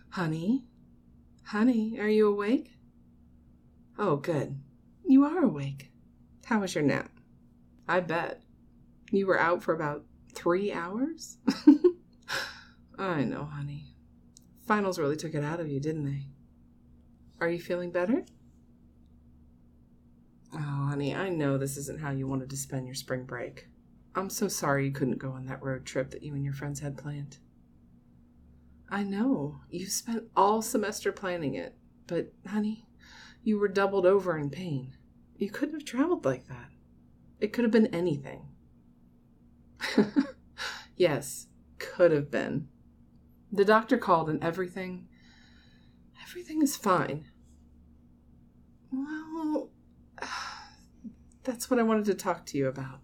Honey? Honey, are you awake? Oh, good. You are awake. How was your nap? I bet. You were out for about 3 hours? I know, honey. Finals really took it out of you, didn't they? Are you feeling better? Oh, honey, I know this isn't how you wanted to spend your spring break. I'm so sorry you couldn't go on that road trip that you and your friends had planned. I know. You spent all semester planning it. But, honey, you were doubled over in pain. You couldn't have traveled like that. It could have been anything. Yes, could have been. The doctor called and everything is fine. Well, that's what I wanted to talk to you about.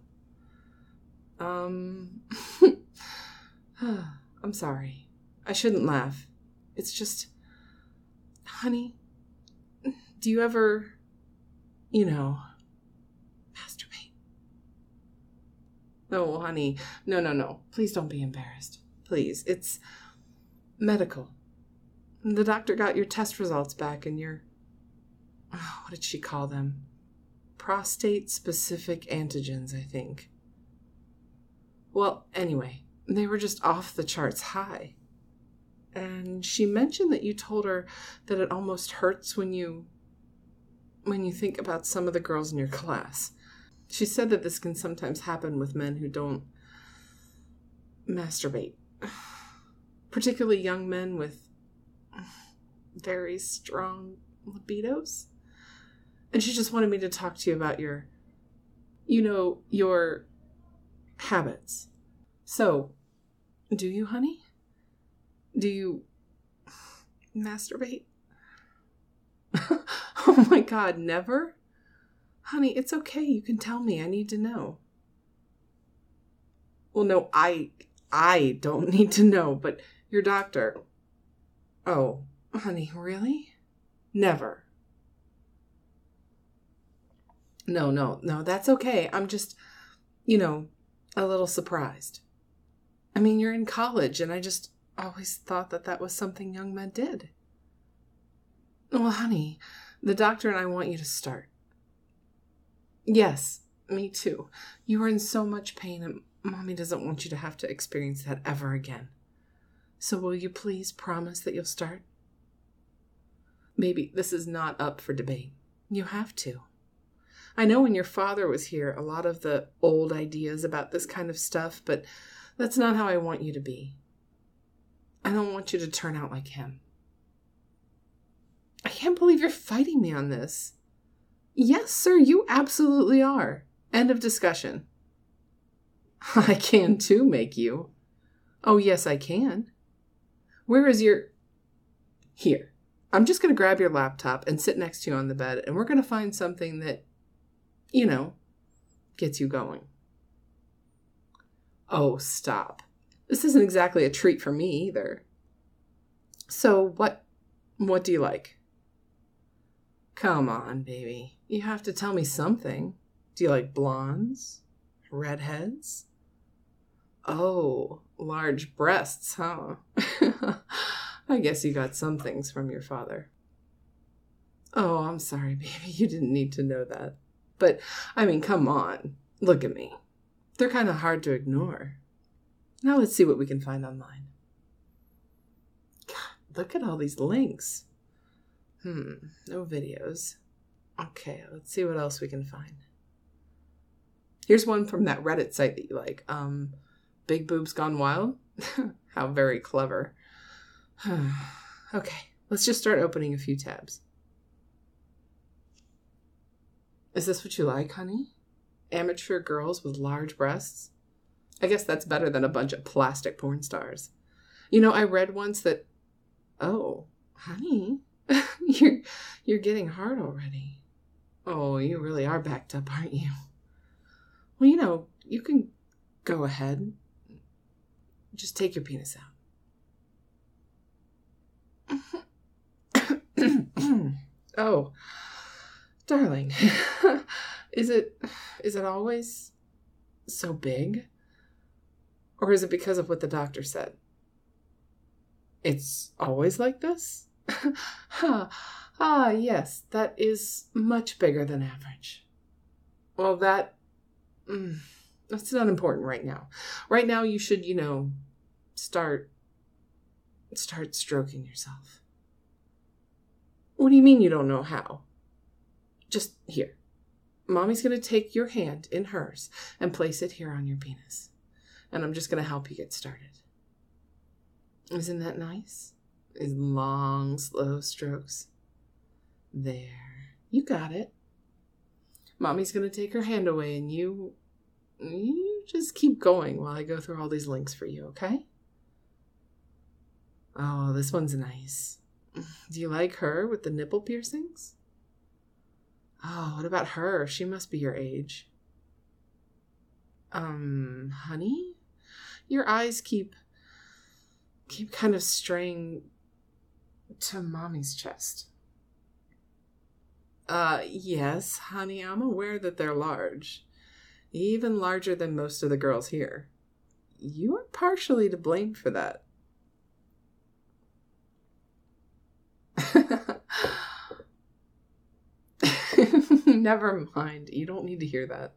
I'm sorry. I shouldn't laugh. It's just, honey, do you ever, masturbate? Oh, honey, no. Please don't be embarrassed. Please, it's medical. The doctor got your test results back and what did she call them? Prostate-specific antigens, I think. Well, anyway, they were just off the charts high. And she mentioned that you told her that it almost hurts when you think about some of the girls in your class. She said that this can sometimes happen with men who don't masturbate. Particularly young men with very strong libidos. And she just wanted me to talk to you about your habits. So, do you, honey? Do you masturbate? Oh my God, never? Honey, it's okay. You can tell me. I need to know. Well, no, I don't need to know, but your doctor. Oh, honey, really? Never. No, that's okay. I'm just, a little surprised. I mean, you're in college, and I just always thought that was something young men did. Well, honey, the doctor and I want you to start. Yes, me too. You are in so much pain, and Mommy doesn't want you to have to experience that ever again. So will you please promise that you'll start? Baby, this is not up for debate. You have to. I know when your father was here, a lot of the old ideas about this kind of stuff, but that's not how I want you to be. I don't want you to turn out like him. I can't believe you're fighting me on this. Yes, sir, you absolutely are. End of discussion. I can too make you. Oh, yes, I can. Where is your... Here. I'm just going to grab your laptop and sit next to you on the bed, and we're going to find something that, gets you going. Oh, stop. This isn't exactly a treat for me either. So, what do you like? Come on, baby. You have to tell me something. Do you like blondes? Redheads? Oh, large breasts, huh? I guess you got some things from your father. Oh, I'm sorry, baby. You didn't need to know that. But, come on. Look at me. They're kind of hard to ignore. Now let's see what we can find online. God, look at all these links. No videos. Okay, let's see what else we can find. Here's one from that Reddit site that you like. Big Boobs Gone Wild? How very clever. Okay, let's just start opening a few tabs. Is this what you like, honey? Amateur girls with large breasts? I guess that's better than a bunch of plastic porn stars. I read once that... Oh, honey, you're getting hard already. Oh, you really are backed up, aren't you? Well, you can go ahead. Just take your penis out. Oh, darling, is it always so big? Or is it because of what the doctor said? It's always like this? Yes, that is much bigger than average. Well, that's not important right now. Right now, you should, start stroking yourself. What do you mean you don't know how? Just here. Mommy's going to take your hand in hers and place it here on your penis. And I'm just going to help you get started. Isn't that nice? These long, slow strokes. There. You got it. Mommy's going to take her hand away and you just keep going while I go through all these links for you, okay? Oh, this one's nice. Do you like her with the nipple piercings? Oh, what about her? She must be your age. Honey? Your eyes keep kind of straying to Mommy's chest. Yes, honey, I'm aware that they're large. Even larger than most of the girls here. You are partially to blame for that. Never mind. You don't need to hear that.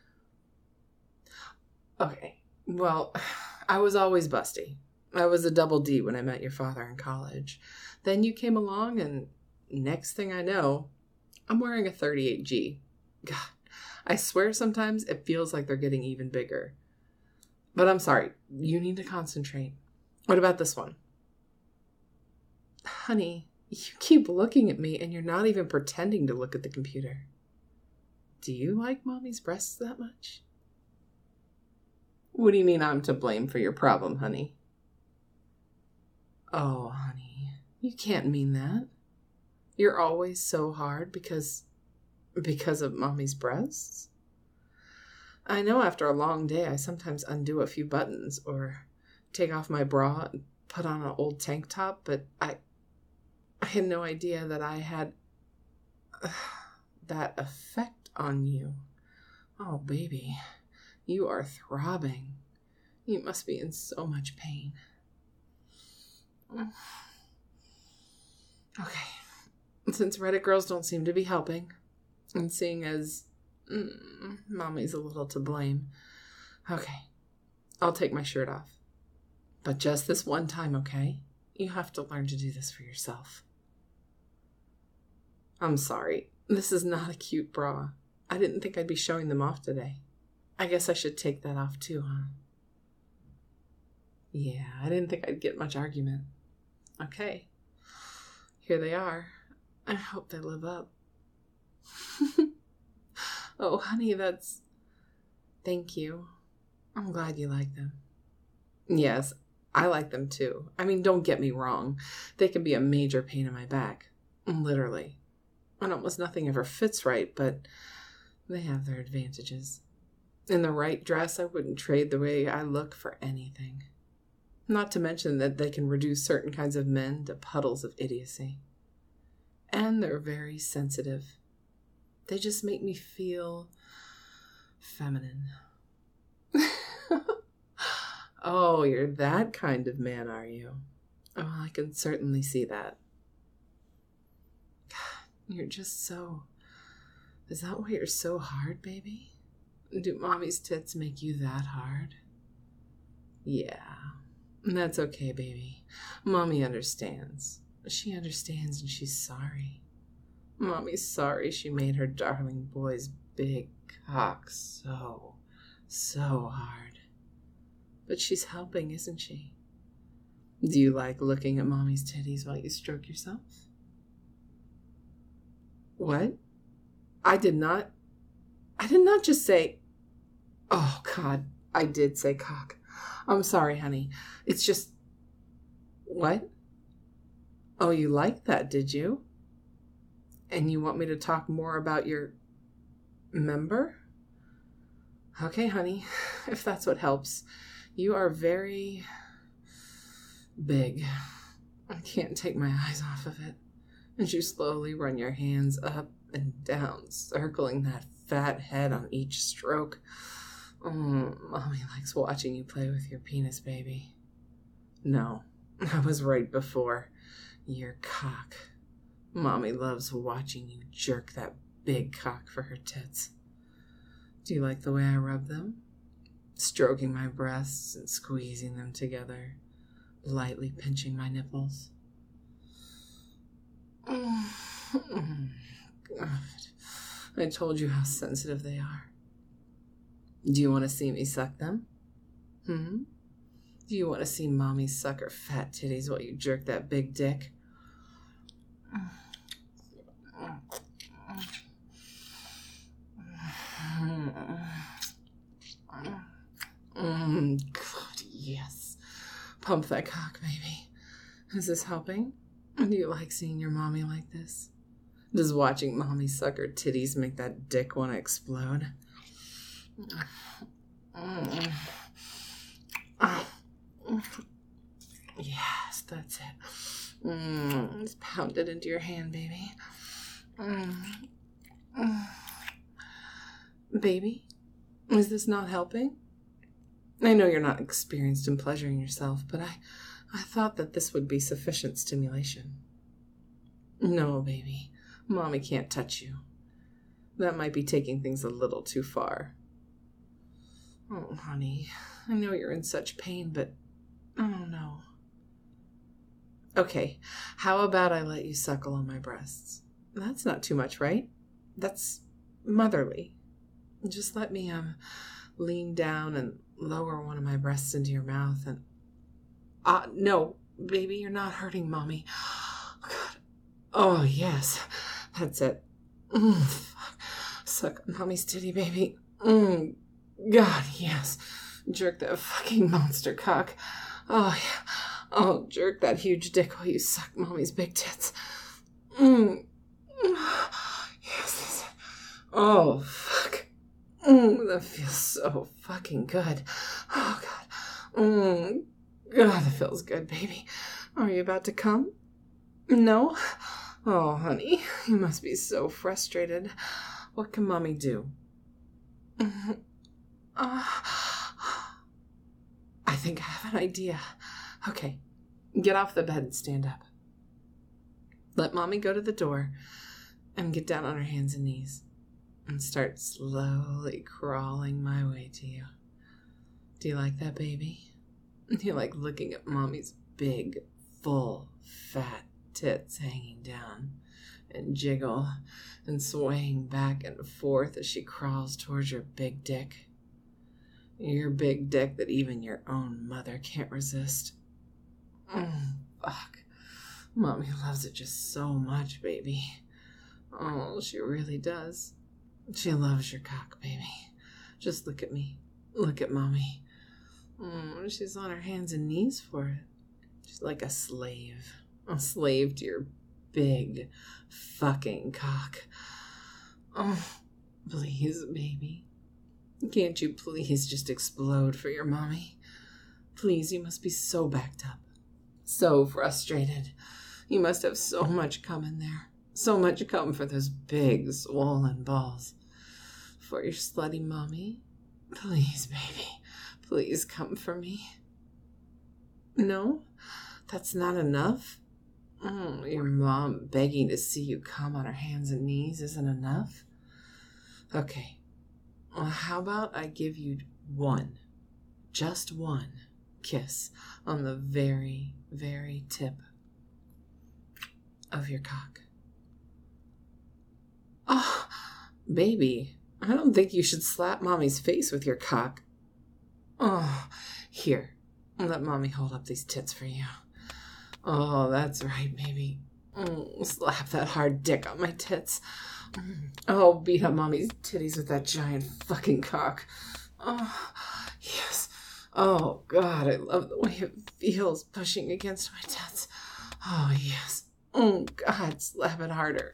Okay. Well, I was always busty. I was a double D when I met your father in college. Then you came along and next thing I know, I'm wearing a 38G. God, I swear sometimes it feels like they're getting even bigger. But I'm sorry. You need to concentrate. What about this one? Honey, you keep looking at me and you're not even pretending to look at the computer. Do you like Mommy's breasts that much? What do you mean I'm to blame for your problem, honey? Oh, honey, you can't mean that. You're always so hard because of Mommy's breasts? I know after a long day I sometimes undo a few buttons or take off my bra and put on an old tank top, but I had no idea that I had that effect on you. Oh, baby, you are throbbing. You must be in so much pain. Okay, since Reddit girls don't seem to be helping, and seeing as Mommy's a little to blame, okay, I'll take my shirt off. But just this one time, okay? You have to learn to do this for yourself. I'm sorry. This is not a cute bra. I didn't think I'd be showing them off today. I guess I should take that off too, huh? Yeah, I didn't think I'd get much argument. Okay. Here they are. I hope they live up. Oh, honey, Thank you. I'm glad you like them. Yes, I like them too. I mean, don't get me wrong. They can be a major pain in my back. Literally. And almost nothing ever fits right, but they have their advantages. In the right dress, I wouldn't trade the way I look for anything. Not to mention that they can reduce certain kinds of men to puddles of idiocy. And they're very sensitive. They just make me feel feminine. Oh, you're that kind of man, are you? Oh, I can certainly see that. God, you're just so... Is that why you're so hard, baby? Do Mommy's tits make you that hard? Yeah, that's okay, baby. Mommy understands. She understands and she's sorry. Mommy's sorry she made her darling boy's big cock so hard. But she's helping, isn't she? Do you like looking at Mommy's titties while you stroke yourself? What? I did not just say... Oh, God, I did say cock. I'm sorry, honey. It's just... What? Oh, you liked that, did you? And you want me to talk more about your member? Okay, honey, if that's what helps. You are very big. I can't take my eyes off of it. As you slowly run your hands up and down, circling that fat head on each stroke. Mommy likes watching you play with your penis, baby. No, I was right before. Your cock. Mommy loves watching you jerk that big cock for her tits. Do you like the way I rub them? Stroking my breasts and squeezing them together, lightly pinching my nipples. God, I told you how sensitive they are. Do you want to see me suck them? Do you want to see Mommy suck her fat titties while you jerk that big dick? God, yes. Pump that cock, baby. Is this helping? Do you like seeing your mommy like this? Does watching Mommy suck her titties make that dick want to explode? Yes, that's it. Just pound it into your hand, baby. Baby, is this not helping? I know you're not experienced in pleasuring yourself, but I thought that this would be sufficient stimulation. No, baby. Mommy can't touch you. That might be taking things a little too far. Oh, honey, I know you're in such pain, but I don't know. Okay, how about I let you suckle on my breasts? That's not too much, right? That's motherly. Just let me lean down and lower one of my breasts into your mouth and... no, baby, you're not hurting Mommy. God. Oh, yes, that's it. Fuck. Suck on Mommy's titty, baby. God, yes. Jerk that fucking monster cock. Oh, yeah. Oh, jerk that huge dick while you suck Mommy's big tits. Yes. Oh, fuck. That feels so fucking good. Oh, God. God, that feels good, baby. Are you about to come? No? Oh, honey, you must be so frustrated. What can Mommy do? I think I have an idea. Okay, get off the bed and stand up. Let Mommy go to the door and get down on her hands and knees and start slowly crawling my way to you. Do you like that, baby? Do you like looking at Mommy's big, full, fat tits hanging down and jiggle and swaying back and forth as she crawls towards your big dick? Your big dick that even your own mother can't resist. Fuck. Mommy loves it just so much, baby. Oh, she really does. She loves your cock, baby. Just look at me. Look at Mommy. She's on her hands and knees for it. She's like a slave to your big fucking cock. Oh, please, baby. Can't you please just explode for your Mommy? Please, you must be so backed up. So frustrated. You must have so much cum in there. So much cum for those big, swollen balls. For your slutty Mommy? Please, baby. Please come for me. No? That's not enough? Your mom begging to see you come on her hands and knees isn't enough? Okay. Well, how about I give you just one kiss on the very, very tip of your cock. Oh, baby, I don't think you should slap Mommy's face with your cock. Oh, here, let Mommy hold up these tits for you. Oh, that's right, baby. Slap that hard dick on my tits. Oh, beat up Mommy's titties with that giant fucking cock. Oh, yes. Oh, God, I love the way it feels pushing against my tits. Oh, yes. Oh, God, slap it harder.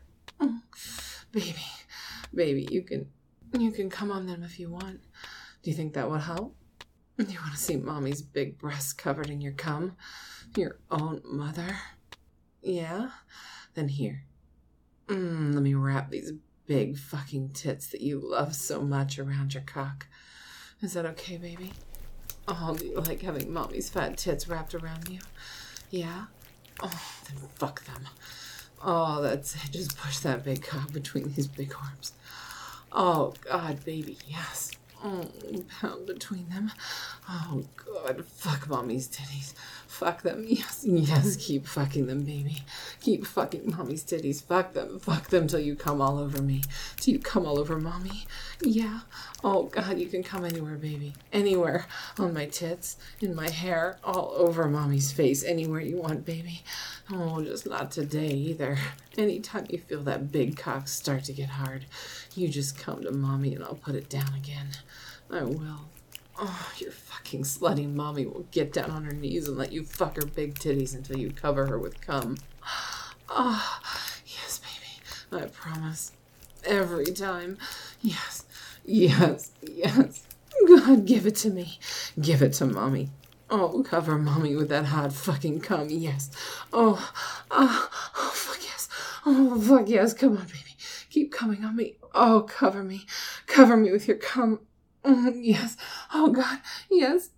Baby, you can come on them if you want. Do you think that would help? You want to see Mommy's big breasts covered in your cum? Your own mother? Yeah? Then here. Let me wrap these big fucking tits that you love so much around your cock. Is that okay, baby? Oh, do you like having Mommy's fat tits wrapped around you? Yeah? Oh, then fuck them. Oh, that's it. Just push that big cock between these big arms. Oh, God, baby, yes. Oh, pound between them. Oh, God, fuck mommy's titties. Fuck them, yes, yes, keep fucking them, baby. Keep fucking mommy's titties. Fuck them till you come all over me. Till you come all over mommy. Yeah. Oh, God, you can come anywhere, baby. Anywhere. On my tits, in my hair, all over mommy's face. Anywhere you want, baby. Oh, just not today either. Anytime you feel that big cock start to get hard, you just come to mommy and I'll put it down again. I will. Oh, your fucking slutty mommy will get down on her knees and let you fuck her big titties until you cover her with cum. Oh, yes, baby. I promise. Every time. Yes, yes, yes. God, give it to me. Give it to mommy. Oh, cover mommy with that hot fucking cum, yes. Oh, oh, fuck yes. Oh, fuck yes. Come on, baby. Keep coming on me. Oh, cover me. Cover me with your cum. Yes. Oh, God. Yes.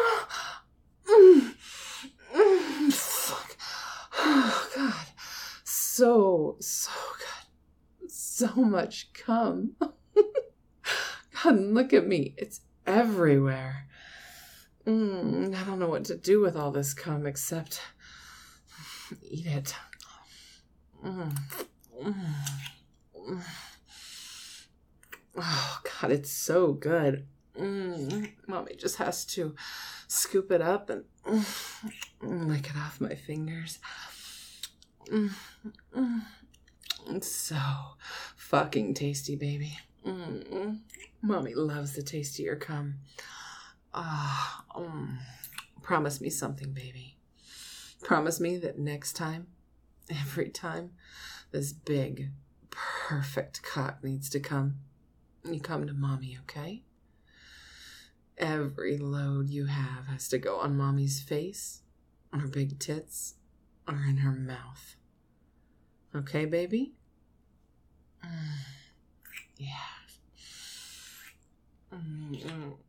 Fuck. Oh, God. So good. So much cum. God, look at me. It's everywhere. I don't know what to do with all this cum except eat it. Oh, God, it's so good. Mommy just has to scoop it up and lick it off my fingers. It's so fucking tasty, baby. Mommy loves the taste of your cum. Promise me something, baby. Promise me that next time, every time, this big, perfect cock needs to come, you come to mommy, okay? Every load you have has to go on mommy's face, on her big tits, or in her mouth. Okay, baby? Yeah.